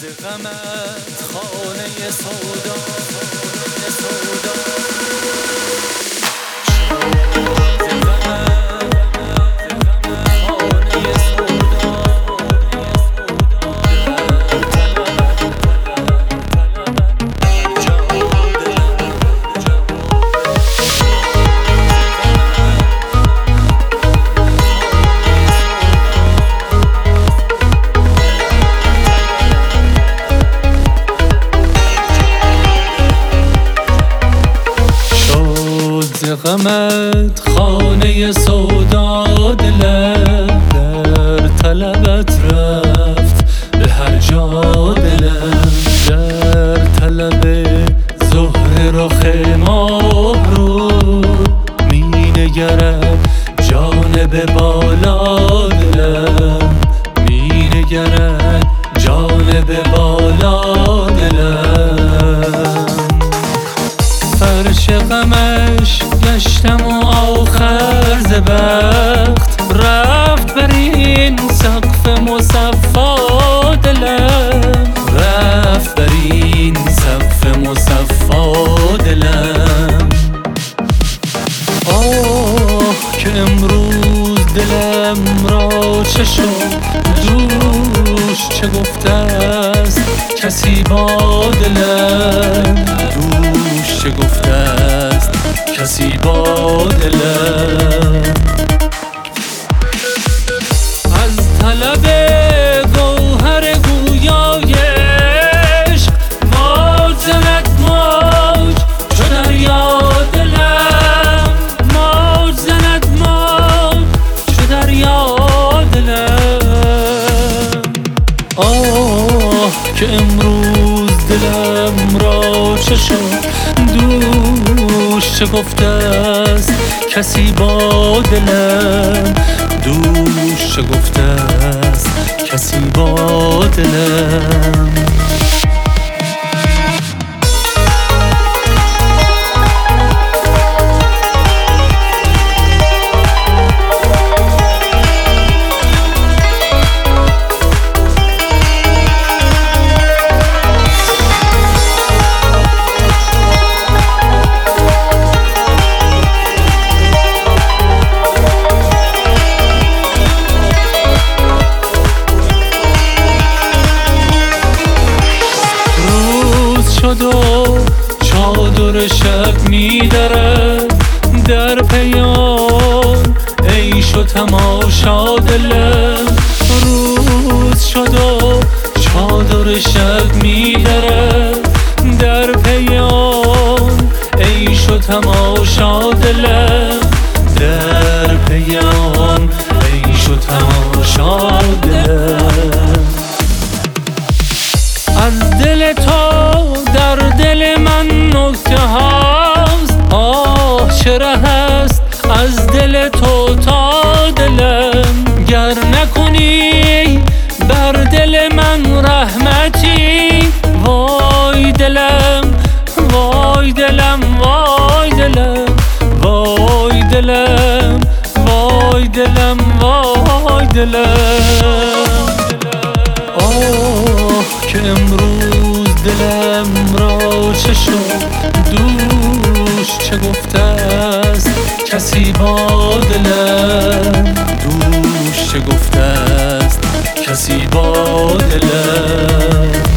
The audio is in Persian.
غمت خانه سودا غمت خانه سودا دلم در طلبت رفت به هر جا دلم در طلب زهر رخ ماه رو می نگرم جانب بالا دلم می نگرم جانب بالا دلم فرش غمش گشتم و آخر ز بخت رفت بر این سقف مصفا دلم رفت بر این سقف مصفا دلم آه که امروز دلم را چه شد دوش چه گفته است کسی با دلم دوش چه گفته است کسی با دلم از طلب گوهر گویای عشق موج زند موج چو دریا دلم موج زند موج چو دریا دلم آه که امروز دلم را چه شد دوش چه گفته است کسی با دلم دوش چه گفته است کسی با دلم و چادر شب می‌درد در پیام عیش و تماشا دلم روز شد و چادر شب می‌درد در پیام عیش و تماشا دلم در پیام عیش و تماشا دلم از دل تو در دل من نکته هاست آه چه ره است از دل تو تا دلم گر نکنی بر دل من رحمتی وای دلم وای دلم وای دلم وای دلم وای دلم وای دلم آه که امروز دلم را چه شد دوش چه گفته است کسی با دلم دوش چه گفته است کسی با دلم